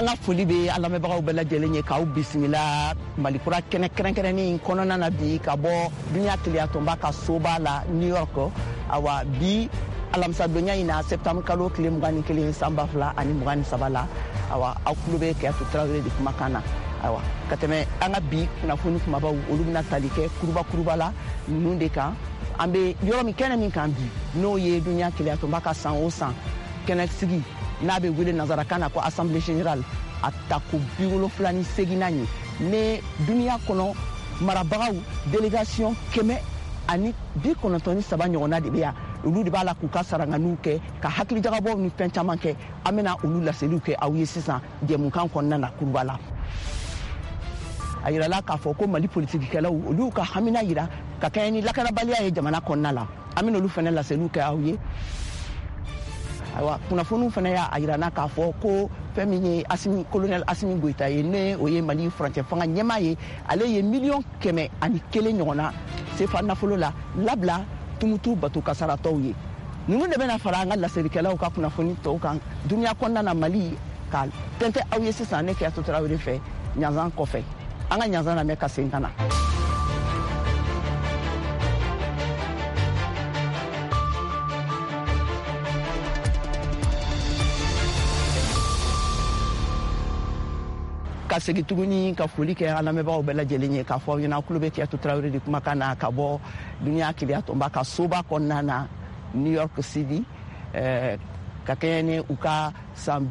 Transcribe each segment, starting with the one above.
anga foli be alamebagaw bɛɛ lajɛlen ye k'aw bisimila malikura kɛnɛkɛrɛnkɛrɛnnin kɔnɔna na bi ka bɔ dunuya teliyatonba ka soba la New York awa bi alamisa donya in na septembre kalo tile 21 san 2023 la awa aw tulo bɛ Kɛyatu Tarawele de kumakan na awa ka tɛmɛ an ka bi kunnafoni kumabaw olu bɛna tali kɛ kuruba la ninnu de kan an bɛ yɔrɔ min kɛnɛ min kan bi n'o ye dunuya teliyatonba ka san o san kɛnɛ sigi n'a bɛ wele nanzarakan na ko assemblée générale a ta ko 78 ye ne dunuya kɔnɔ marabagaw délégation 193 ɲɔgɔnna de bɛ yan olu de b'a la k'u ka saranganiw kɛ ka hakilijagabɔw ni fɛn caman kɛ an bɛna olu laseliw kɛ aw ye sisan jɛmukan kɔnɔna na kuruba la a yirala k'a fɔ ko Mali politikikɛlaw olu ka hamina yira ka kɛɲɛ ni lakanabaliya ye jamana kɔnɔna la an bɛna olu fana laseliw kɛ aw ye ayiwa kunnafoniw fana y'a yirana k'a fɔ ko fɛn min ye colonel Asimi Goyita ye ne o ye Mali furancɛ fanga ɲɛmaa ye ale ye $101 ɲɔgɔnna CFA nafolo la labila Tumutu bato kasaratɔw ye ninnu de bɛna fara an ka laselikɛlaw ka kunnafoni tɔw kan dunuya kɔnɔna na Mali ka tɛntɛ aw ye sisan ne Kɛyatu Tarawele fɛ ɲanzan kɔfɛ an ka ɲanzan lamɛn ka segin ka na. ka segi tuguni ka foli kɛ an lamɛnbagaw bɛɛ lajɛlen ye k'a fɔ aw ɲɛna kulo bɛ Kɛyatu Tarawele de kumakan na ka bɔ dunuya teliyatonba ka soba kɔnɔna na New York City ka kɛɲɛ ni u ka san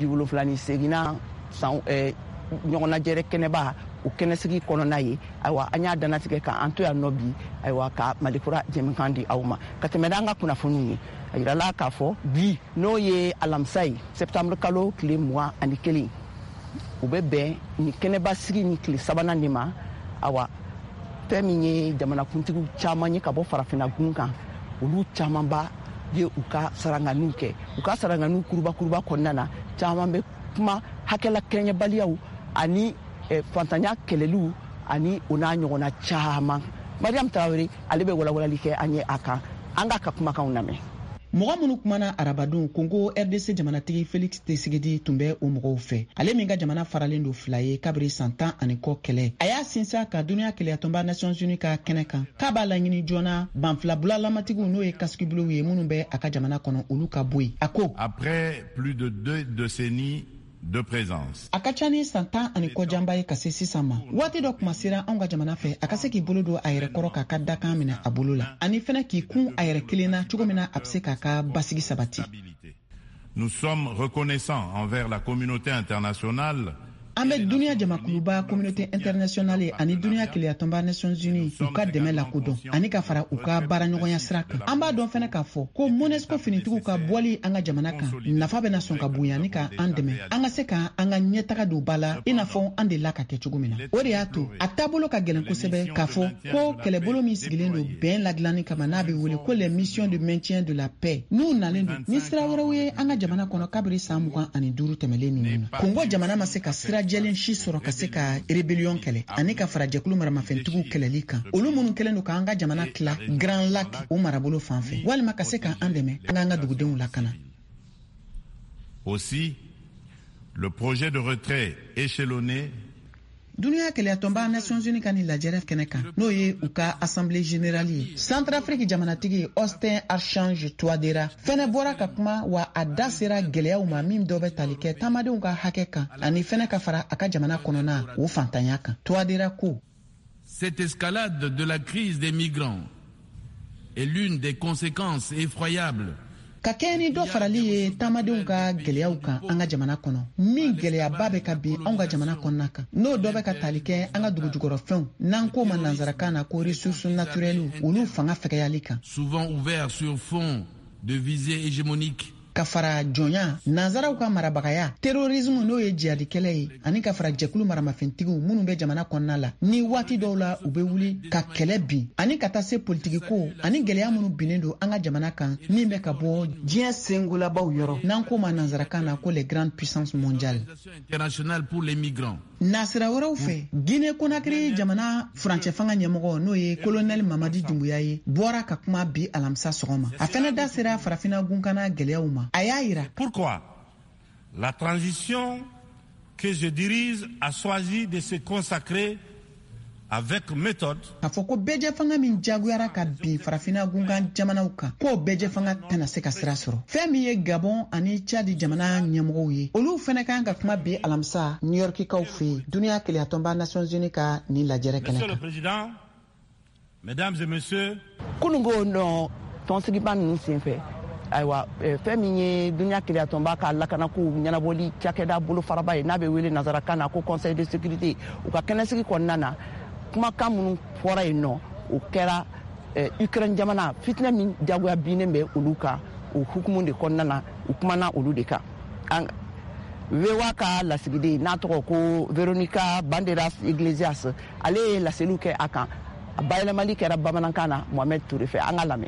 78 san ɲɔgɔnnajɛrɛ kɛnɛba u kɛnɛsigi kɔnɔna ye ayiwa an y'a danatigɛ k'an to yan nɔ bi ayiwa ka malikura jɛmukan di aw ma ka tɛmɛ n'an ka kunnafoniw ye a yirala k'a fɔ bi n'o ye alamisa ye septembre kalo tile 21 u bɛ bɛn ni kɛnɛba sigi ni tile sabanan de ma awa fɛn min ye jamanakuntigiw caman ye ka bɔ farafinna gun kan olu camanba ye u ka saranganiw kɛ u ka saranganiw kuruba kɔnɔna na caman bɛ kuma hakɛla kɛɲɛbaliyaw ani fantanya kɛlɛliw ani o n'a ɲɔgɔnna caman Mariam Tarawele ale bɛ walawalali kɛ an ye a kan an ka kumakanw lamɛn. mɔgɔ minnu kumana arabadon Congo RDC jamanatigi Félix Tshisekedi tun bɛ o mɔgɔw fɛ ale min ka jamana faralen don 2 ye kabiri san 10 ani kɔ kɛlɛ a y'a sinsin ka dunuya teliyatonba Nations Unies ka kɛnɛ kan k'a b'a laɲini joona banfilabulalamatigiw n'o ye kasigibulon ye minnu bɛ a ka jamana kɔnɔ olu ka bɔ yen a ko après plus de 2 décennies de présence. A ka ca ni san 10 ani kɔjanba ye ka se sisan ma waati dɔ kuma sera anw ka jamana fɛ a ka se k'i bolo don a yɛrɛ kɔrɔ k'a ka dakan minɛ a bolo la ani fɛnɛ k'i kun a yɛrɛ kelen na cogo min na a bɛ se k'a ka basigi sabati. Nous sommes reconnaissants envers la communauté internationale. An bɛ dunuya jamakuluba communauté internationale ani dunuya teliyatonba Nations Unies u ka dɛmɛ lakodɔn ani ka fara u ka baaraɲɔgɔnya sira kan an b'a dɔn fɛnɛ k'a fɔ ko MONUSCO finitigiw ka bɔli an ka jamana kan nafa bɛna sɔn ka bonya ni ka an dɛmɛ an ka se ka an ka ɲɛtaga don ba la i n'a fɔ an delila ka kɛ cogo min na o de y'a to a taabolo ka gɛlɛn kosɛbɛ k'a fɔ ko kɛlɛbolo min sigilen don bɛn ladilanni kama n'a bɛ wele ko les missions de maintien de la paix n'u nalen don ni sira wɛrɛw ye an ka jamana kɔnɔ kabiri san 25 tɛmɛlen ninnu na Congo jamana ma se ka sira jɛlen si sɔrɔ ka se ka rébellion kɛlɛ ani ka fara jɛkulu maramafɛntigiw kɛlɛli kan olu minnu kɛlen don k'an ka jamana tila Grand Lac o marabolo fan fɛ walima ka se ka an dɛmɛ an k'an ka dugudenw lakana. Aussi, le projet de retrait échelonné dunuya teliyatonba Nations Unies ka ni lajɛrɛ kɛnɛ kan n'o ye u ka assemblée générale ye Centrafrique jamanatigi Austin Archange Touadéra fɛnɛ bɔra ka kuma wa a da sera gɛlɛyaw ma min dɔ bɛ tali kɛ taamadenw ka hakɛ kan ani fɛnɛ ka fara a ka jamana kɔnɔna o fantanya kan Touadéra ko cette escalade de la crise des migrants est l'une des conséquences effroyables ka kɛ ni dɔ farali ye taamadenw ka gɛlɛyaw kan an ka jamana kɔnɔ min gɛlɛyaba bɛ ka bin anw ka jamana kɔnɔna kan n'o dɔ bɛ ka tali kɛ an ka dugujukɔrɔfɛnw n'an ko ma nanzarakan na ko ressources naturelles olu fanga fɛgɛyali kan souvent ouvert sur fond de visée hégémonique ka fara jɔnya nanzaraw ka marabagaya terrorisme n'o ye jihadikɛlɛ ye ani ka fara jɛkulu maramafɛntigiw minnu bɛ jamana kɔnɔna la ni waati dɔw la u bɛ wuli ka kɛlɛ bin ani ka taa se politigiko ani gɛlɛya minnu binnen don an ka jamana kan min bɛ ka bɔ diɲɛ sengolabaw yɔrɔ n'an ko ma nanzarakan na ko les grandes puissances mondiales internationale pour les migrants. Nasira wɛrɛw fɛ Guinée Conakry jamana furancɛ fanga ɲɛmɔgɔ n'o ye colonel Mamadi Doumbouya ye bɔra ka kuma bi alamisa sɔgɔma a fɛnɛ da sera farafinna gunkana gɛlɛyaw ma a y'a yira. Pourquoi la transition que je dirige a choisi de se consacrer avec méthode. A fɔ ko bɛɛjɛ fanga min jagoyara ka bin farafina gungan jamanaw kan k'o bɛɛjɛ fanga tɛna se ka sira sɔrɔ. Fɛn min ye Gabon ani Tchad jamana ɲɛmɔgɔw ye olu fɛnɛ kan ka kuma bi alamisa New Yorkikaw fɛ yen duniya keleyatɔnba Nations Unies ka ni lajɛrɛ kɛnɛ kan. Monsieur le Président, Mesdames et Messieurs, kunungo no tɔnsigiba ninnu senfɛ ayiwa fɛn min ye duniya keleyatɔnba ka lakanako ɲɛnabɔli cakɛda bolo faraba ye n'a bɛ wele nazarakan na ko Conseil de sécurité u ka kɛnɛsigi kɔnɔna na kumakan minnu fɔra yen nɔ o kɛra Ukraine jamana fitinɛ min jagoya binnen bɛ olu kan o hukumu de kɔnɔna na u kumana olu de kan VOA ka lasigiden n'a tɔgɔ ko Veronica Banderas Iglesias ale ye laseliw kɛ a kan a bayɛlɛmali kɛra bamanankan na Mohamed Touré fɛ an ka lamɛn.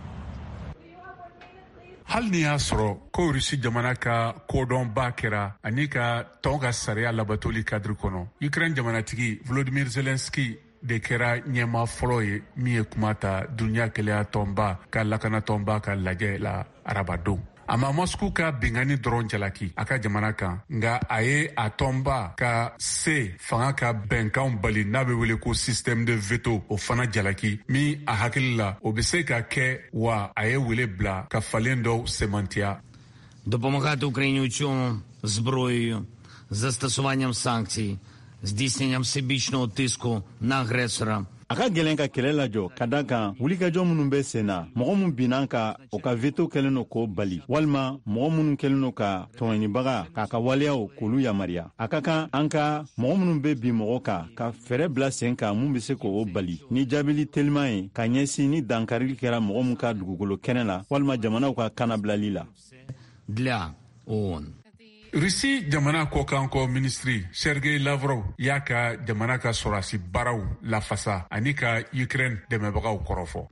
hali ni y'a sɔrɔ ko Rusi jamana ka kodɔnba kɛra ani ka tɔn ka sariya labatoli kadiri kɔnɔ Ukraine jamanatigi Volodymyr Zelensky de kɛra ɲɛma fɔlɔ ye min ye kuma ta duniya keleya tɔnba ka lakana tɔnba ka lajɛ la arabadon. A ma Moscou ka bengani dɔrɔn jalaki a ka jamana kan nga a ye a tɔnba ka se fanga ka bɛnkanw bali n'a bɛ wele ko système de veto o fana jalaki min a hakili la o bɛ se ka kɛ wa a ye wele bila ka falen dɔw semantiya. Допомагати Україні у цьому зброєю, застосуванням санкцій, здійсненням всебічного тиску на агресора. A ka gɛlɛn ka kɛlɛ lajɔ ka da kan wulikajɔ minnu bɛ sen na mɔgɔ min binna ka o ka veto kɛlen no k'o bali walima mɔgɔ minnu kɛlen no ka tɔɲɔnibaga k'a ka waleyaw k'olu yamaruya a ka kan an ka mɔgɔ minnu bɛ bin mɔgɔ kan ka fɛɛrɛ bila sen kan mun bɛ se k'o bali ni jaabili teliman ye ka ɲɛsin ni dankarili kɛra mɔgɔ min ka dugukolo kɛnɛ la walima jamanaw ka kanabilali la. Для ООН. Rusi jamana kɔkanko ministri Sergei Lavrov y'a ka jamana ka sɔrɔsi baaraw lafasa ani ka Ukraine dɛmɛbagaw kɔrɔfɔ.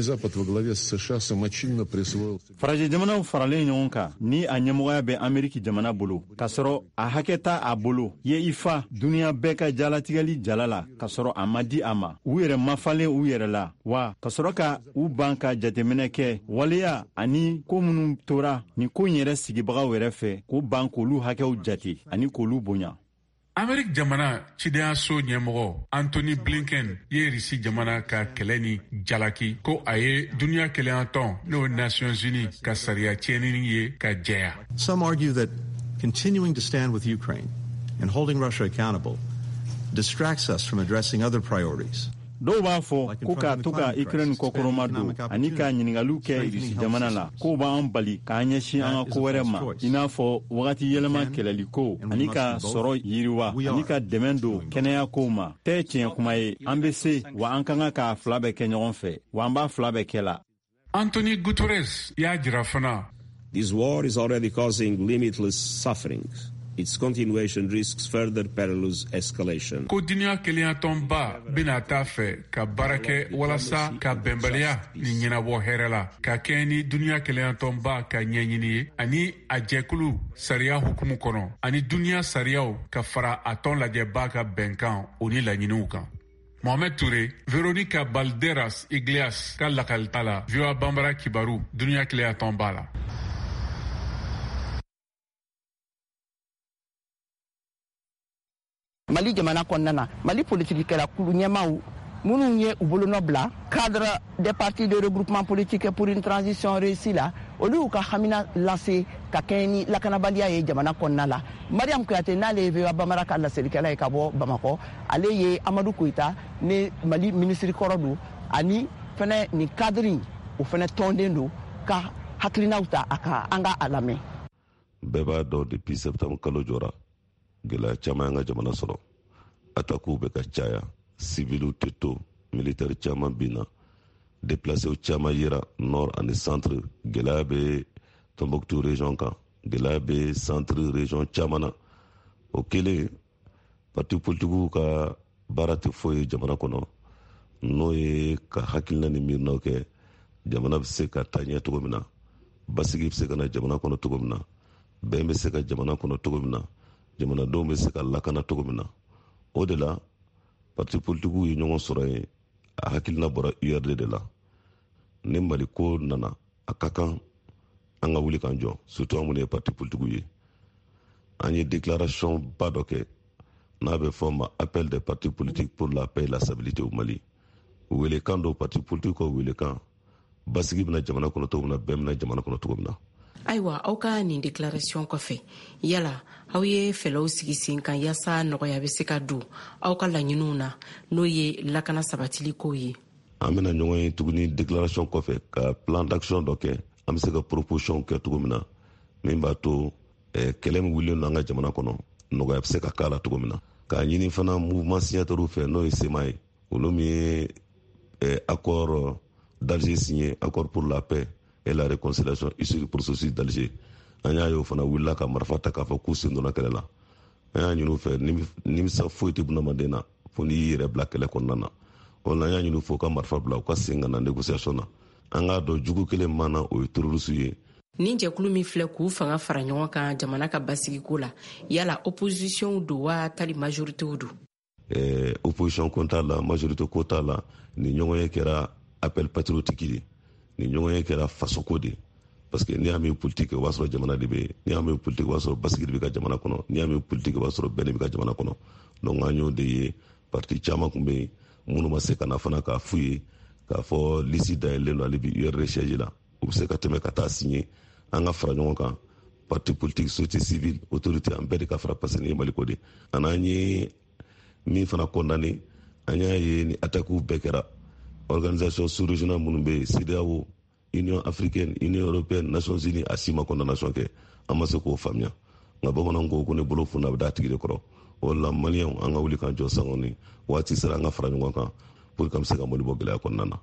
Farajɛ jamanaw faralen ɲɔgɔn kan ni a ɲɛmɔgɔya bɛ Ameriki jamana bolo ka sɔrɔ a hakɛ t'a a bolo ye i fa duniya bɛɛ ka jalatigɛli jala la ka sɔrɔ a ma di a ma u yɛrɛ mafalen u yɛrɛ la wa ka sɔrɔ ka u ban ka jateminɛ kɛ waleya ani ko minnu tora ni ko in yɛrɛ sigibagaw yɛrɛ fɛ k'u ban k'olu hakɛw jate ani k'olu bonya. Amerik jamana cidenyaso ɲɛmɔgɔ Anthony Blinken ye Rusi jamana ka kɛlɛ ni jalaki ko a ye duniya keleyatɔn n'o Nations Unies ka sariya tiɲɛni ye ka jɛya. Some argue that continuing to stand with Ukraine and holding Russia accountable distracts us from addressing other priorities. Dɔw b'a fɔ ko ka to ka Ukraine kɔkɔrɔma don ani ka ɲiningaliw kɛ Rusi jamana la k'o b'an bali k'an ɲɛsin an ka ko wɛrɛ ma i n'a fɔ wagati yɛlɛma kɛlɛli ko ani ka sɔrɔ yiriwa ani ka dɛmɛ don kɛnɛya kow ma tɛ tiɲɛ kuma ye an bɛ se wa an ka kan k'a fila bɛɛ kɛ ɲɔgɔn fɛ wa an b'a fila bɛɛ kɛ la. Anthony Guterres y'a jira fana. This war is already causing limitless sufferings. Its continuation risks further perilous escalation. Ko duniya keleyatɔnba bena taa fɛ ka baara kɛ walasa ka bɛnbaliya ni ɲɛnabɔ hɛrɛ la ka kɛ ni duniya keleyatɔnba ka ɲɛɲini ye ani a jɛkulu sariya hukumu kɔnɔ ani duniya sariyaw ka fara a tɔn lajɛba ka bɛnkan o ni laɲiniw kan. Mohamed Touré, Veronica Balderas Iglesias ka lakalita la VOA Bambara kibaru duniya keleyatɔnba la. Mali jamana kɔnɔna na Mali politique kɛra kulu ɲɛmaw minnu ye u bolonɔ bila cadre des partis de regroupement politique pour une transition réussie la olu y'u ka hamina lase ka kɛɲɛ ni lakanabaliya ye jamana kɔnɔna la. Mariam Kuyate n'ale ye VOA Bambara ka laselikɛla ye ka bɔ Bamakɔ ale ye Amadou Koita ne Mali ministre kɔrɔ don ani fɛnɛ ni cadre o fɛnɛ tɔnden don ka hakilinaw ta a kan an ka a lamɛn. Bɛɛ b'a dɔn depuis septembre kalo jɔra gɛlɛya caman an ka jamana sɔrɔ atakuw bɛ ka caya civiliw tɛ to militaire caman binna déplacés caman yera nord ani centre gɛlɛya bɛ Tombouctou région kan gɛlɛya bɛ centre région caman na o kelen parti politiques ka baara tɛ foyi jamana kɔnɔ n'o ye ka hakilina ni miirinaw kɛ jamana bɛ se ka taa ɲɛ cogo min na basigi bɛ se ka na jamana kɔnɔ cogo min na bɛn bɛ se ka jamana kɔnɔ cogo min na jamanadenw bɛ se ka lakana cogo min na o de la parti politiques ye ɲɔgɔn sɔrɔ yen a hakilina bɔra URD de la ni Mali ko nana a ka kan an ka wuli k'an jɔ surtout an minnu ye parti politiques ye an ye déclaration ba dɔ kɛ n'a bɛ fɔ ma appel des partis politiques pour la paix et la stabilité au Mali. Welekan dɔ parti politique ko welekan basigi bɛna jamana kɔnɔ cogo min na bɛɛ bɛna jamana kɔnɔ cogo min na. Ayiwa aw ka nin déclaration kɔfɛ yala aw ye fɛlɛw sigi sen kan yaasa nɔgɔya bɛ se ka don aw ka laɲiniw na n'o ye lakana sabatili ko ye. An bɛna ɲɔgɔn ye tuguni déclaration kɔfɛ ka plan d'action dɔ kɛ an bɛ se ka proposition kɛ cogo min na min b'a to kɛlɛ min wulilen don an ka jamana kɔnɔ nɔgɔya bɛ se ka k'a la cogo min na. K'a ɲini fana mouvement signataires fɛ n'o ye SEMA ye olu min ye accord d'Alger signé, accord pour la paix et la réconciliation issu du processus d'Alger. An y'a ye o fana wulila ka marifa ta k'a fɔ k'u sen donna kɛlɛ la. An y'a ɲini u fɛ nimisa foyi tɛ bunadamaden na fo n'i y'i yɛrɛ bila kɛlɛ kɔnɔna na. O la an y'a ɲini u fɛ u ka marifa bila u ka sen ka na négociation na. An k'a dɔn jugu kelen mana o ye terroriste ye. Nin jɛkulu min filɛ k'u fanga fara ɲɔgɔn kan jamana ka basigiko la yala opposition do wa tali majorité do. Opposition ko t'a la majorité ko t'a la ni ɲɔgɔn ye kɛra appel patriotique de ni ɲɔgɔn ye kɛra fasoko de parce que n'i y'a mɛn politique o b'a sɔrɔ jamana de bɛ yen n'i y'a mɛn politique o b'a sɔrɔ basigi de bɛ ka jamana kɔnɔ n'i y'a mɛn politique o b'a sɔrɔ bɛn de bɛ ka jamana kɔnɔ donc an y'o de ye parti caman tun bɛ yen minnu ma se ka na fana k'a f'u ye k'a fɔ liste dayɛlɛlen don ale bi URD siège la u bɛ se ka tɛmɛ ka taa signer an ka fara ɲɔgɔn kan parti politique société civile autorité an bɛɛ de ka fara parce que nin ye Maliko de an n'an ye min fana condamné an y'a ye ni attaque bɛɛ kɛra organisation sous-régionale minnu bɛ yen CEDEAO Union africaine Union européenne Nations unies a si ma condamnation kɛ an ma se k'o faamuya nka bamananw ko ne bolo funna a bɛ d'a tigi de kɔrɔ o la maliyɛnw an ka wuli k'an jɔ sango ni waati sera an ka fara ɲɔgɔn kan pour que an bɛ se ka Mali bɔ gɛlɛya kɔnɔna na.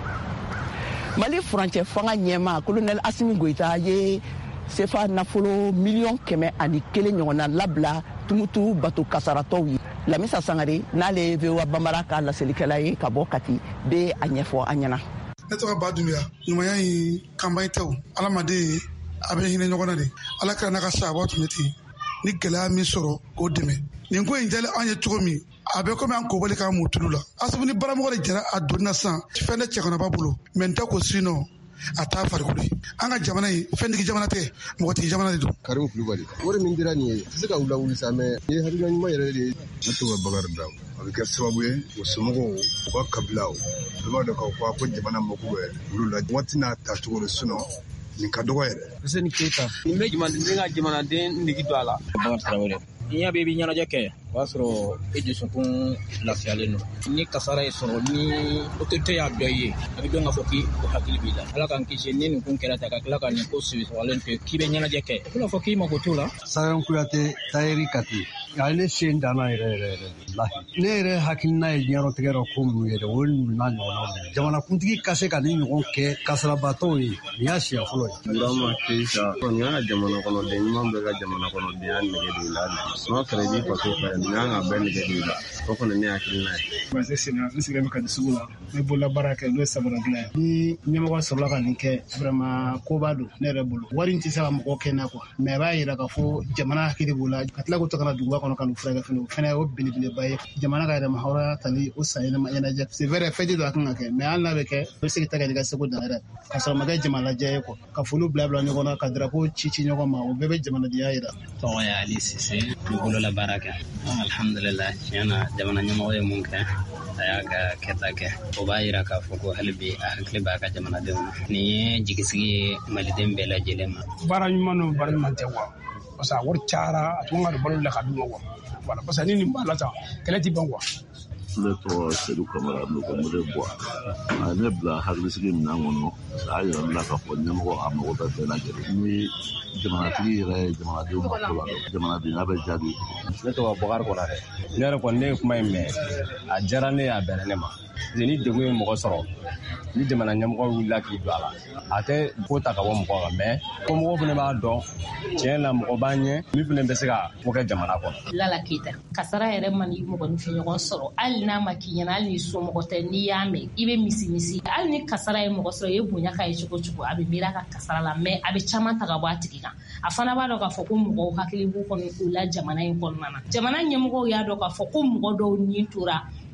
Mali furancɛ fanga ɲɛma colonel Assimi Goïta ye CFA nafolo $101 ɲɔgɔnna labila Tumutu bato kasaratɔw ye. Lamisa Sangare n'ale VOA Bambara ka lasɛlikɛla ye ka bɔ Kati bɛ a ɲɛfɔ an ɲɛna. Ne tɔgɔ Badunya ɲumanya in kanbayi tɛw Alamaden a bɛ hinɛ ɲɔgɔn na de Ala kɛra n'a ka sababa tun bɛ ten ni gɛlɛya min sɔrɔ k'o dɛmɛ nin ko in jalen an ye cogo min a bɛ komi an kobali k'an mun tulu la Assimi ni baramɔgɔ de jɛra a donna sisan fɛn tɛ cɛkɔrɔba bolo mɛ n tɛ ko sinɔ a t'a farikolo ye an ka jamana in fɛntigi jamana tɛ mɔgɔtigi jamana de don. Karimu Kulubali wari min dira nin ye tɛ se ka wuli sa mɛ ni ye hakilina ɲuman yɛrɛ de ye. Ne tɔgɔ Bakari Dawu a bɛ kɛ sababu ye o somɔgɔw u ka kabilaw olu b'a dɔn k'a fɔ ko jamana mako bɛ olu la waati n'a tacogo de sinɔ nin ka dɔgɔ yɛrɛ. Useni Keita nin bɛ jamanaden ka jamanaden nege don a la. Bakari Tarawele n'i y'a bɛ i bɛ ɲɛnajɛ kɛ o b'a sɔrɔ e dusukun lafiyalen don ni kasara ye sɔrɔ ni autorité y'a dɔ i ye a bɛ dɔn k'a fɔ k'i hakili b'i la Ala k'an kisi ni nin kun kɛra ta ka tila ka nin ko sɛbɛsɛbɛlen to k'i bɛ ɲɛnajɛ kɛ i b'a fɔ k'i mako t'o la. Sagayon Kuyate Tayɛri Kati a ye ne sen danna yɛrɛ ne yɛrɛ hakilina ye diɲɛlatigɛ dɔ ko minnu ye dɛ o n'a ɲɔgɔnnaw de jamanakuntigi ka se ka nin ɲɔgɔn kɛ kasarabatɔw ye nin y'a siɲɛ fɔlɔ ye. Burama Keita nin y'an ka jamana kɔnɔden ɲuman bɛɛ ka jamana kɔnɔdenya nege don i la n'a fɛrɛ i b'i faso fɛ nin y'an ka bɛɛ nege don i la o kɔni ne hakilina ye. Base Sena n sigilen bɛ Kati sugu la ne bolola baara kɛ n'o ye samara dilan ye ni ɲɛmɔgɔ sɔrɔla ka nin kɛ vraiment koba don ne yɛrɛ bolo wari in tɛ se ka mɔgɔ kɛ na quoi mais a b'a jira k'a fɔ jamana hakili b'o la ka tila k'o ta ka na duguba kɔnɔ ka n'u furakɛ fɛnɛ o fɛnɛ o belebeleba ye jamana ka yɛrɛma hɔrɔnya tali o san yɛlɛma ɲɛnajɛ c'est vrai fɛn don a kan ka kɛ mais hali n'a bɛ kɛ o bɛ se ka kɛ ka seko dan yɛrɛ ka sɔrɔ ma kɛ jama lajɛ ye quoi ka foliw bila ɲɔgɔn na ka drapeau ci ɲɔgɔn ma o bɛɛ bɛ jamanadenya yira. Tɔgɔ ye Ali Sise n bolola baara kɛ alhamdulillah tiɲɛna jamana ɲɛmɔgɔ ye mun kɛ a y'a ka kɛta kɛ o b'a jira k'a fɔ ko hali bi a hakili b'a ka jamanadenw na nin ye jigisigi ye maliden bɛɛ lajɛlen ma. Baara ɲuman n'o baara ɲuman tɛ quoi parce que a wari cayara a tun ka don balo la ka d'u ma quoi voilà parce que ni nin b'a la tan kɛlɛ ti ban quoi. Ne tɔgɔ Seydou Kamara n'o ko Mode Bois a ne bila hakilisigi minɛn kɔnɔ a y'a yira la k'a fɔ ɲɛmɔgɔ a mago bɛ bɛɛ lajɛlen ni jamanatigi yɛrɛ ye jamanadenw mako la jamanadenya bɛ jaabi. Ne tɔgɔ Bakari Konare ne yɛrɛ kɔni ne ye kuma in mɛn a diyara ne ye a bɛnna ne ma parce que ni degun ye mɔgɔ sɔrɔ ni jamana ɲɛmɔgɔ wulila k'i don a la a tɛ ko ta ka bɔ mɔgɔ kan mais ko mɔgɔw fana b'a dɔn tiɲɛ la mɔgɔ b'an ɲɛ min fana bɛ se ka ko kɛ jamana kɔnɔ. Lala Keita kasara yɛrɛ man ni mɔgɔninfin ɲɔgɔn sɔrɔ hali n'a ma k'i ɲɛna hali ni somɔgɔ tɛ n'i y'a mɛn i bɛ misi hali ni kasara ye mɔgɔ sɔrɔ i ye bonya k'a ye cogo cogo a bɛ miiri a ka kasara la mais a bɛ caman ta ka bɔ a tigi kan a fana b'a dɔn k'a fɔ ko mɔgɔw hakili b'u kɔni u la jamana in kɔnɔna na jamana ɲɛmɔgɔw y'a dɔn k'a fɔ ko mɔgɔ dɔw ni tora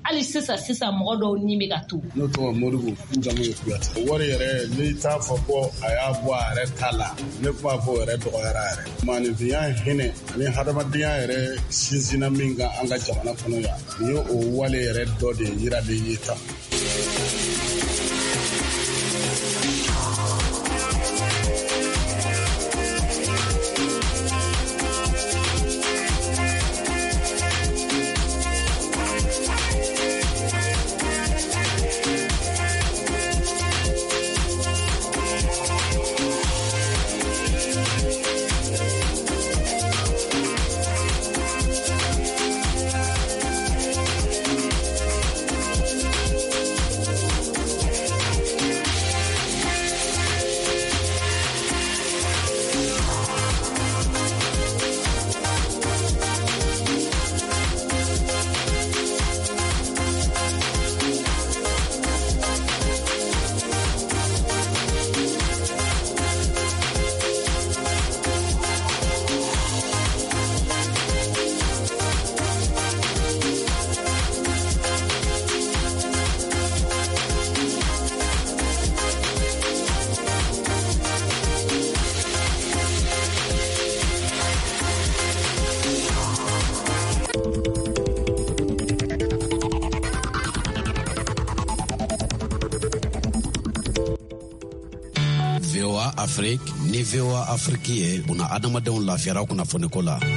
ali sisan mɔgɔ dɔw ni bɛ ka to. N'o tɔgɔ Modibo n jamu ye Kuyate. Wari yɛrɛ n'i t'a fɔ ko a y'a bɔ a yɛrɛ ta la ne kuma fɔ o yɛrɛ dɔgɔyara yɛrɛ. Maanifinya hinɛ ani hadamadenya yɛrɛ sinsinna min kan an ka jamana kɔnɔ yan ni ye o wale yɛrɛ dɔ de yiralen ye tan. Afrique ni VOA Afrique ye buna adamadenw lafiyara kunnafoni ko la.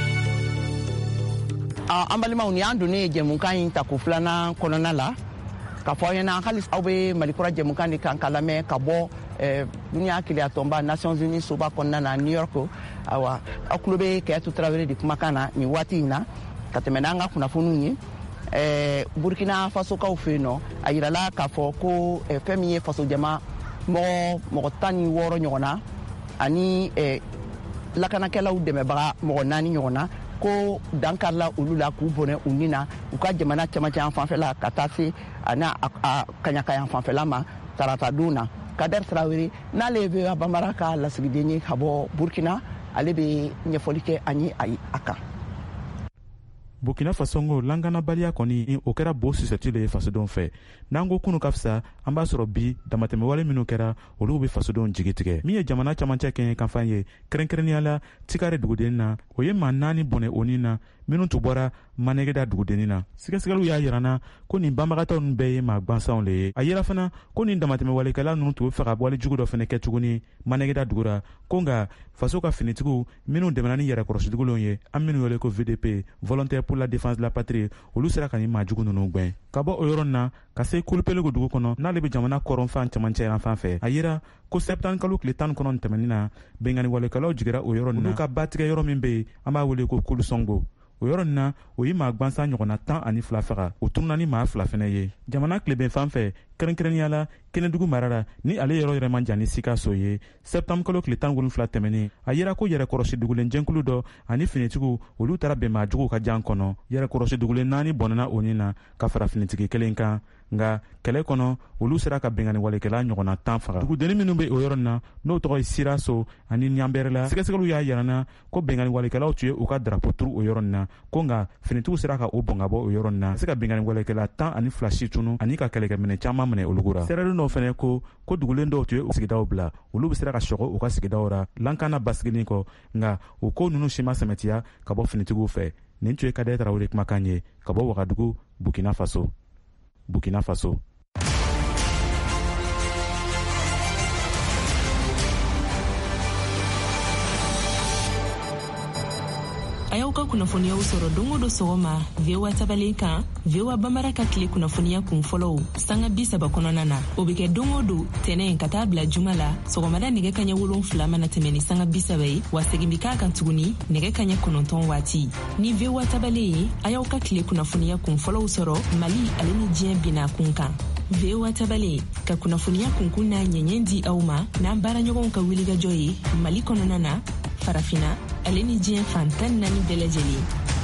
An balimaw ni an donnen jɛmukan in ta ko filanan kɔnɔna la ka fɔ aw ɲɛna hali aw bɛ malikura jɛmukan de kan ka lamɛn ka bɔ duniya keleya tɔnba Nations Unies soba kɔnɔna na New York. Awa aw tulo bɛ Kɛyatu Tarawele de kumakan na nin waati in na ka tɛmɛ n'an ka kunnafoniw ye. Burkina Fasokaw fɛ yen nɔ a yirala k'a fɔ ko fɛn min ye faso jama mɔgɔ 16 ɲɔgɔn na ani lakanakɛlaw dɛmɛbaga mɔgɔ 4 ɲɔgɔn na ko dankarila olu la k'u bɔnɛ u ni na u ka jamana cɛmancɛ yan fanfɛla ka taa se a kaɲaka yan fanfɛla ma tarata don na. Kader Traoré n'ale bɛ Banbara ka lasigiden ye ka bɔ Burkina ale bɛ ɲɛfɔli kɛ an ye a kan. Burkina Faso ngo langanabaliya kɔni o kɛra bo susɛtile fasodenw fɛ n'an ko kunu ka fisa an b'a sɔrɔ bi damatɛmɛwale minnu kɛra olu bɛ fasodenw jigi tigɛ min ye jamana camancɛ kɛ kanfan ye kɛrɛnkɛrɛnnenya la Tikare dugudennin na o ye maa 4 bɔnɛ o nin na minnu tun bɔra Manegeda dugudennin na. Sɛgɛsɛgɛliw y'a yirana ko nin banbagatɔ ninnu bɛɛ ye maa gwansanw le ye. A yira fana ko nin damatɛmɛwalekɛla ninnu tun bɛ fɛ ka wale jugu dɔ fana kɛ tuguni Manegeda dugura ko nka faso ka finitigiw minnu dɛmɛna ni yɛrɛkɔrɔsidigilenw ye an minnu wele ko VDP volontaire pour la défense de la patrie olu sera ka nin maa jugu ninnu gwɛn ka bɔ o yɔrɔ na ka se Kulupelego dugu kɔnɔ n'ale bɛ jamana kɔrɔnfan camancɛ yan fan fɛ. A yira ko septembre kalo tile 19 tɛmɛnin na bɛnkanni walekɛlaw jigira o yɔrɔ olu ka batigɛ yɔrɔ min bɛ yen an b'a wele ko Kulusɔngo. O yɔrɔ nin na o ye maa gwansan ɲɔgɔnna 12 faga o tununa ni maa 2 fɛnɛ ye. Jamana tileben fan fɛ kɛrɛnkɛrɛnnenya la Kɛnɛdugu mara la ni ale yɔrɔ yɛrɛ man jan ni Sikaso ye septembre kalo tile 17 tɛmɛnen a yira ko yɛrɛkɔrɔsi dugulen jɛnkulu dɔ ani finitigiw olu taara bɛn maa juguw ka jan kɔnɔ. Yɛrɛkɔrɔsi dugulen 4 bɔnɛna o nin na ka fara finitigi 1 kan nka kɛlɛ kɔnɔ olu sera ka bɛnkanni walekɛla ɲɔgɔnna 10 faga. Dugudennin minnu bɛ o yɔrɔ nin na n'o tɔgɔ ye Siraso ani Ɲanbɛrɛla sɛgɛsɛgɛliw y'a yirana ko bɛnkanni walekɛlaw tun ye u ka drapeau turu o yɔrɔ nin na ko nka finitigiw sera ka o bɔn ka bɔ o yɔrɔ nin na se ka bɛnkanni walekɛla 12 si tunu ani ka kɛlɛkɛminɛ caman minɛ olugura. Sɛrɛlen dɔw fɛnɛ ko dugulen dɔw tun ye u sigidaw bila olu bɛ sera ka sɔgɔ u ka sigidaw ra lankana basiginin kɔ nka o ko ninnu si ma sɛmɛtiya ka bɔ finitigiw fɛ. Nin tun ye Kader Traoré kumakan ye ka bɔ Wagadugu Burkina Faso. A y'aw ka kunnafoniyaw sɔrɔ don o don sɔgɔma VOA tabalen kan VOA Banbara ka tile kunnafoniya kun fɔlɔw sanga 30 kɔnɔna na o bɛ kɛ don o don tɛnɛn ka taa bila juma la sɔgɔmada nɛgɛ kaɲɛ 7 mana tɛmɛ ni sanga 30 ye wa segin bɛ k'a kan tuguni nɛgɛ kaɲɛ 9 waati ni VOA tabalen ye a y'aw ka tile kunnafoniya kun fɔlɔw sɔrɔ Mali ale ni diɲɛ binna kun kan. VOA tabalen ka kunnafoniya kunkun n'a ɲɛɲɛ di aw ma n'an baaraɲɔgɔnw ka wulikajɔ ye Mali kɔnɔna na farafina ale ni diɲɛ fantan 4 bɛɛ lajɛlen.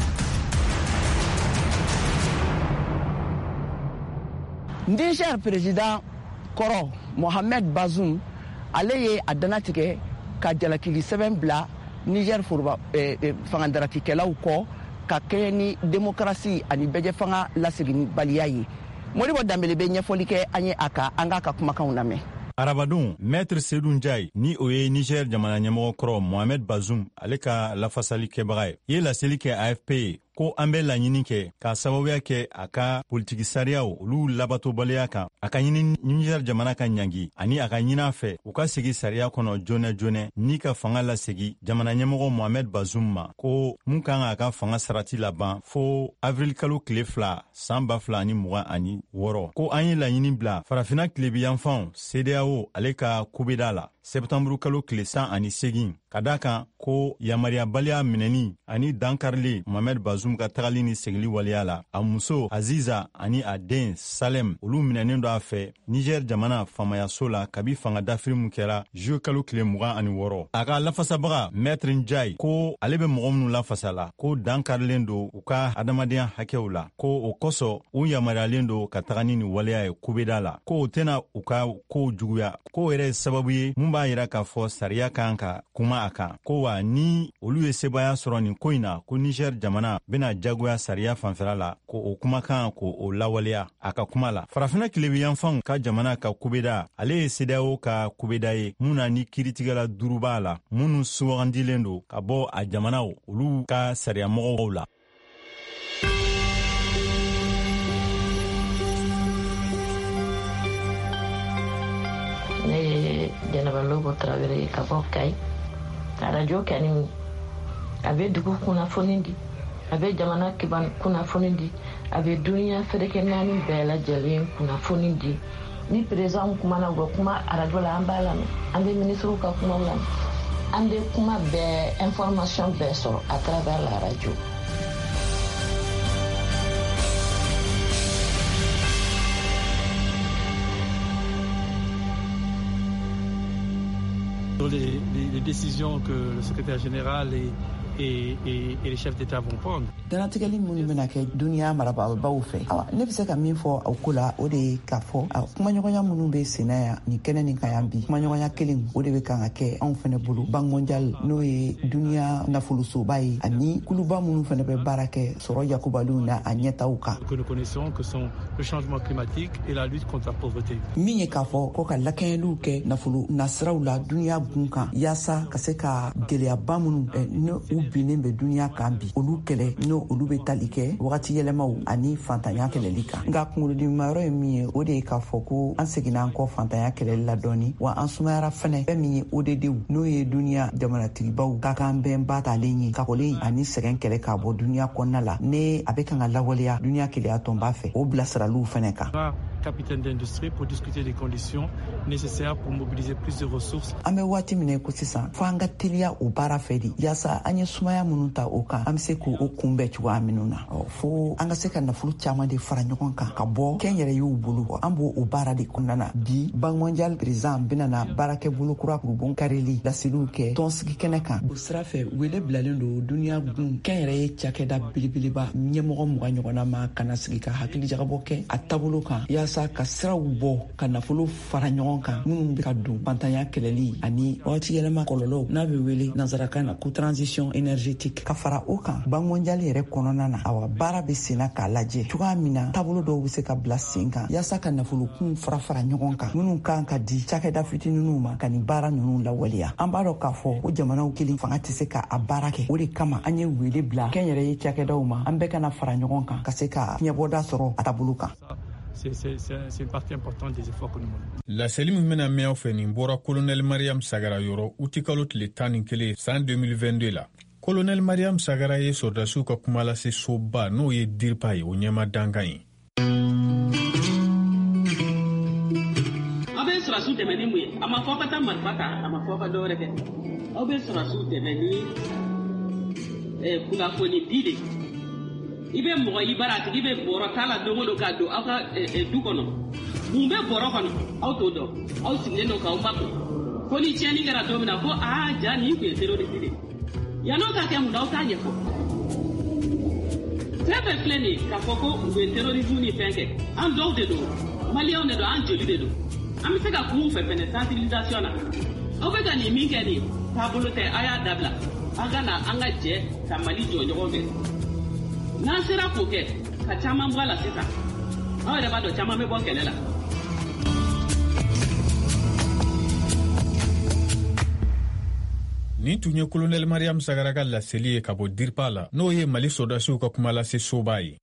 Niger président kɔrɔ Mohamed Bazoum ale ye a dana tigɛ ka jalakili sɛbɛn bila Niger foroba fangadaraki kɛlaw kɔ ka kɛɲɛ ni démocratie ani bɛjɛ fanga lasegini baliya ye. Modibo Dambele be ɲɛfɔli kɛ an ye a kan, an k'a ka kumakanw lamɛn. Arabadon, Maître Seydou Ndiaye ni o ye Niger jamana ɲɛmɔgɔ kɔrɔ Mohamed Bazoum ale ka lafasali kɛbaga ye. Ye laseli kɛ AFP ye ko an bɛ laɲini kɛ ka sababuya kɛ a ka politiki sariyaw olu labatobaliya kan. A ka ɲini Niger jamana ka ɲangi ani a ka ɲin'a fɛ u ka segi sariya kɔnɔ joonɛ ni ka fanga lasegi jamana ɲɛmɔgɔ Mohamed Bazoum ma ko mun kan a ka fanga sarati laban fo avril kalo tile 2 san 2026 ko an ye laɲini bila farafina tilebiyanfanw CEDEAO ale ka kubeda la septambru kalo tile 108 ka da kan ko yamariyabaliya minɛni ani dankarili Mohamed Bazoum ka tagali ni segili waliya la a muso Aziza ani a den Salem olu minɛnen do a fɛ Niger jamana famayaso la kabi fanga dafiri mun kɛra juillet kalo tile 26 a ka lafasabaga Maître Ndiaye ko ale bɛ mɔgɔ minnu lafasa la ko dankarilen do u ka adamadenya hakɛw la ko o kosɔn u yamariyalen do ka tagani ni waliya ye kubeda la ko o tɛna u ka kow juguya ko yɛrɛ sababu ye mun b'a yira k'a fɔ sariya kan ka kuma a kan ko wa ni olu ye sebaya sɔrɔ nin ko in na ko Niger jamana bena jagoya sariya fanfɛla la ko o kumakan ko o lawaleya a ka kuma la. Farafina tilebiyanfanw ka jamana ka kubeda ale ye CEDEAO ka kubeda ye mun na ni kiritigɛla 5 b'a la minnu sugandilen do ka bɔ a jamanaw olu ka sariyamɔgɔw la. Ne Janaba Lobo Traoré ka bɔ Kayi ka radio kɛni a bɛ dugu kunnafoni di a bɛ jamana kiban kunnafoni di a bɛ duniya fɛrɛkɛ naani bɛɛ lajɛlen kunnafoni di ni président kumana u bɛ kuma radio la an b'a lamɛn an bɛ ministre ka kumaw lamɛn an bɛ kuma bɛɛ information bɛɛ sɔrɔ à travers la radio. Les décisions que le secrétaire général et les chefs d'État vont prendre. Danatigɛli minnu bɛna kɛ duniya marabagaw fɛ ne bɛ se ka min fɔ aw ko la o de ye k'a fɔ kumaɲɔgɔnya minnu bɛ senna yan nin kɛnɛ nin kan yan bi kumaɲɔgɔnya kelen o de bɛ kan ka kɛ anw fɛnɛ bolo Banque mondiale n'o ye duniya nafolosoba ye ani kuluba minnu fɛnɛ bɛ baara kɛ sɔrɔ yakubaliw na a ɲɛtaw kan. Que nous connaissons que sont le changement climatique et la lutte contre la pauvreté. Min ye k'a fɔ ko ka lakɛɲɛliw kɛ nafolo nasiraw la duniya gun kan yaasa ka se ka gɛlɛyaba minnu n'u binnen bɛ duniya kan bi olu kɛlɛ n'o olu bɛ tali kɛ wagati yɛlɛmaw ani fantanya kɛlɛli kan. Nka kunkolodimayɔrɔ ye min ye o de ye k'a fɔ ko an seginna an kɔ fantanya kɛlɛli la dɔɔni wa an sumayara fɛnɛ fɛn min ye ODDw n'o ye duniya jamanatigibaw ka kan bɛn ba talen ye kakɔlen ani sɛgɛn kɛlɛ k'a bɔ duniya kɔnɔna la ne a bɛ kan ka lawaleya duniya keleya tɔnba fɛ o bilasiraliw fɛnɛ kan. Capitaine d'industrie pour discuter des conditions nécessaires pour mobiliser plus de ressources. An bɛ waati min ko sisan fo an ka teliya o baara fɛ de yaasa an ye sumaya minnu ta o kan an bɛ se k'o kunbɛn cogoya minnu na fo an ka se ka nafolo caman de fara ɲɔgɔn kan ka bɔ kɛnyɛrɛyew bolo an b'o o baara de kɔnɔna na bi Banque mondiale président bɛna baarakɛ bolo kura kurubon karili laseliw kɛ tɔnsigi kɛnɛ kan o sira fɛ wele bilalen don duniya gun kɛnyɛrɛye cakɛda belebeleba ɲɛmɔgɔ 20 ɲɔgɔnna ma kana sigi ka hakili jagabɔ kɛ a taabolo kan yaasa ka siraw bɔ ka nafolo fara ɲɔgɔn kan minnu bɛ ka don fantanya kɛlɛli ani waati yɛlɛma kɔlɔlɔw n'a bɛ wele nansarakan na ko transition énergétique ka fara o kan Banque mondiale yɛrɛ kɔnɔna na awa baara bɛ senna k'a lajɛ cogoya min na taabolo dɔw bɛ se ka bila sen kan yaasa ka nafolokun fara ɲɔgɔn kan minnu kan ka di cakɛda fitininw ma ka nin baara ninnu lawaleya an b'a dɔn k'a fɔ ko jamanaw kelen fanga tɛ se ka a baara kɛ o de kama an ye wele bila kɛnyɛrɛye cakɛdaw ma an bɛɛ kana fara ɲɔgɔn kan ka se ka fiɲɛbɔda sɔrɔ a taabolo kan. C'est une partie importante des efforts que nous menons. La seli min bɛna mɛn aw fɛ nin bɔra colonel Mariam Sagara yɔrɔ uti kalo tile 11 san 2022 la. Colonel Mariam Sagara ye sɔrdasiw ka kuma lase soba n'o ye DIRPA ye o ɲɛma dankan ye. Aw bɛ sɔrɔsiw dɛmɛ ni mun ye a ma fɔ ka taa marifa ta a ma fɔ ka dɔwɛrɛ kɛ aw bɛ sɔrɔsiw dɛmɛ ni kunnafoni di de. I bɛ mɔgɔ i bara tigi bɛ bɔrɔ k'a la don o don k'a don aw ka du kɔnɔ mun bɛ bɔrɔ kɔnɔ aw t'o dɔn aw sigilen don k'aw makun ko ni tiɲɛni kɛra don min na ko ja nin tun ye terroriste de yan'o ka kɛ mun na aw t'a ɲɛfɔ fɛn fɛn filɛ nin ye k'a fɔ ko u bɛ terrorisme ni fɛn kɛ an dɔw de don maliyɛnw de don an joli de don an bɛ se ka kun fɛ fɛnɛ sensibilisation na aw bɛ ka nin min kɛ nin taabolo tɛ a y'a dabila an ka na an ka jɛ ka Mali jɔ ɲɔgɔn fɛ n'an sera k'o kɛ ka caman bɔ a la sisan aw yɛrɛ b'a dɔn caman bɛ bɔ kɛlɛ la. Nin tun ye kolonɛl Mariam Sagara ka laseli ye ka bɔ Dirpa la n'o ye Mali sɔrdasiw ka kuma lase soba ye.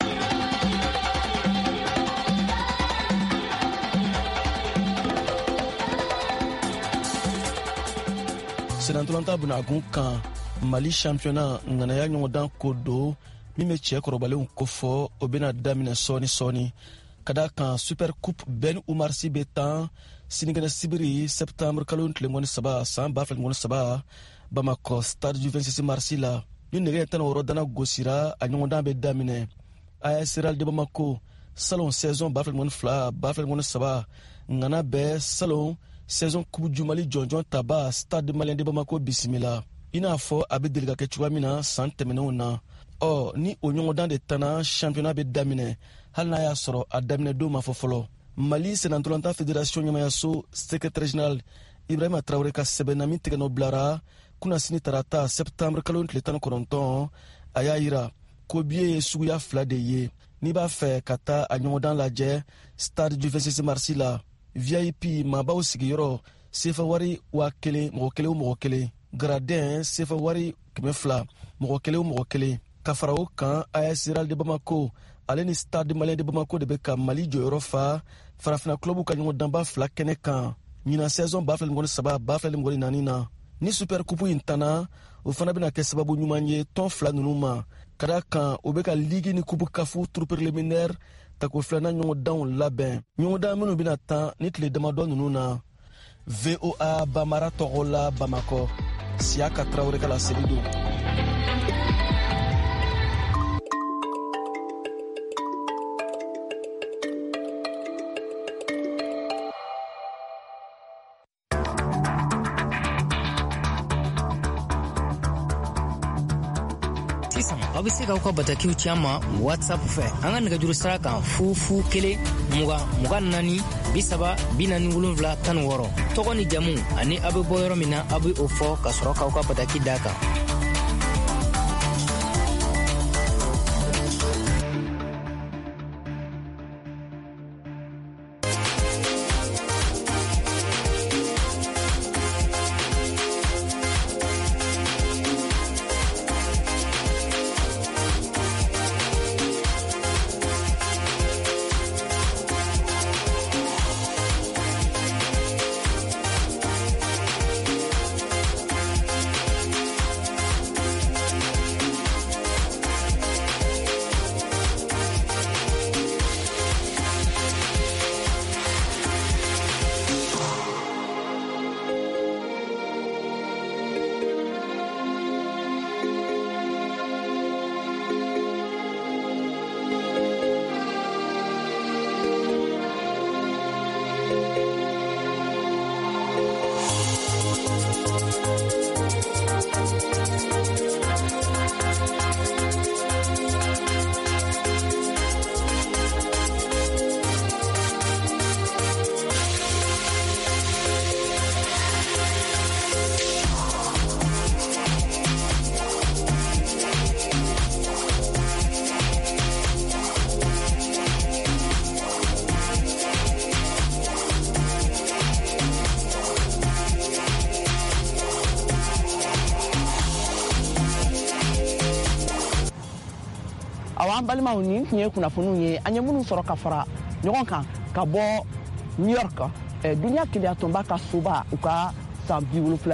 Senatolanta bunakun kan Mali championnat ŋanaya ɲɔgɔndan ko do min bɛ cɛ kɔrɔbalenw kofɔ o bɛna daminɛ sɔɔni ka da kan super coupe Ben Umar Sy bɛ tan sinikɛnɛ sibiri septembre kalo tile 13 san 2013 Bamako stade du 26 mars la ni nɛgɛ 16 dana gosira a ɲɔgɔndan bɛ daminɛ AS Real de Bamako salon saison 2012-2013 ŋana bɛ salon saison coupe du Mali jɔnjɔn taba stade malien de Bamako bisimila i n'a fɔ a bɛ deli ka kɛ cogoya min na san tɛmɛnenw na ni o ɲɔgɔndan de tana championnat bɛ daminɛ hali n'a y'a sɔrɔ a daminɛ don ma fɔ fɔlɔ. Mali Senatolanta Fédération ɲɛmayaso secrétaire général Ibrahima Traoré ka sɛbɛnna min tigɛ nɔ bilara kuna sini tarata septembre kalo tile 19 a y'a yira ko biye ye suguya 2 de ye n'i b'a fɛ ka taa a ɲɔgɔndan lajɛ stade du 26 mars la VIP maabaw sigiyɔrɔ sefa wari 1000 mɔgɔ kelen o mɔgɔ kelen gradin sefa wari 200 mɔgɔ kelen o mɔgɔ kelen ka fara o kan AS Real de Bamako ale ni stade malien de Bamako de bɛ ka Mali jɔyɔrɔ fa farafina club ka ɲɔgɔndanba 2 kɛnɛ kan ɲina saison 2013-2014 na ni super coupe in tana o fana bɛna kɛ sababu ɲuman ye tɔn 2 ninnu ma ka da kan o bɛ ka ligue ni coupe kafu tour préliminaire tako 2nan ɲɔgɔndanw labɛn ɲɔgɔndan minnu bɛna tan ni tile damadɔ ninnu na. VOA Bamara tɔgɔ la Bamako Siaka Traoré ka laseli don. aw bɛ se k'aw ka batakiw ci an ma WhatsApp fɛ an ka nɛgɛjuru sira kan 001 20 24 30 47 16 tɔgɔ ni jamu ani aw bɛ bɔ yɔrɔ min na aw bɛ o fɔ ka sɔrɔ k'aw ka bataki d'a kan. An balimaw ni tun ye kunnafoniw ye an ye minnu sɔrɔ ka fara ɲɔgɔn kan ka bɔ New York duniya keleya tɔnba ka soba u ka san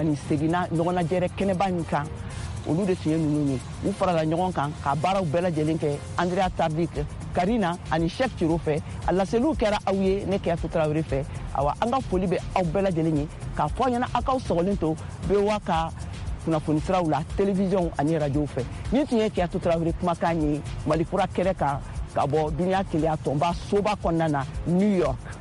78 ɲɔgɔn najɛrɛ kɛnɛba in kan olu de tun ye ninnu ye u farala ɲɔgɔn kan ka baaraw bɛɛ lajɛlen kɛ Andrea Tardik Karina ani Cheick Thiro fɛ a laseliw kɛra aw ye ne Kiyatu Tarawele fɛ awa an ka foli bɛ aw bɛɛ lajɛlen ye k'a fɔ ɲɛna aw k'aw sɔgɔlen to BOA ka kunnafoni siraw la télévision ani radio fɛ ni tun ye Kiyatu Tarawele kumakan ye Malikura kɛrɛ kan ka bɔ duniya keleya tɔnba soba kɔnɔna na New York.